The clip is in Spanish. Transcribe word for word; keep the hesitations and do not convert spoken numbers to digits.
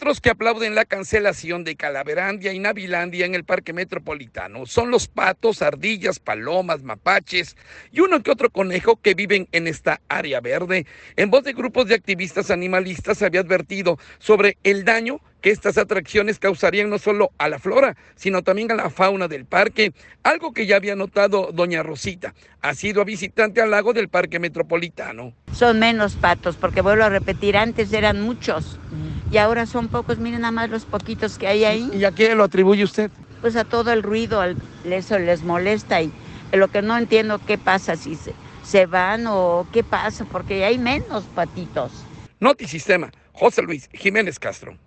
otros que aplauden la cancelación de Calaverandia y Navilandia en el Parque Metropolitano son los patos, ardillas, palomas, mapaches y uno que otro conejo que viven en esta área verde. En voz de grupos de activistas animalistas se había advertido sobre el daño que estas atracciones causarían no solo a la flora, sino también a la fauna del parque, algo que ya había notado doña Rosita. Ha sido visitante al lago del Parque Metropolitano. Son menos patos, porque vuelvo a repetir, antes eran muchos y ahora son pocos. Miren nada más los poquitos que hay ahí. ¿Y a qué lo atribuye usted? Pues a todo el ruido, al- eso les molesta, y lo que no entiendo qué pasa, si se, se van o qué pasa, porque hay menos patitos. Notisistema, José Luis Jiménez Castro.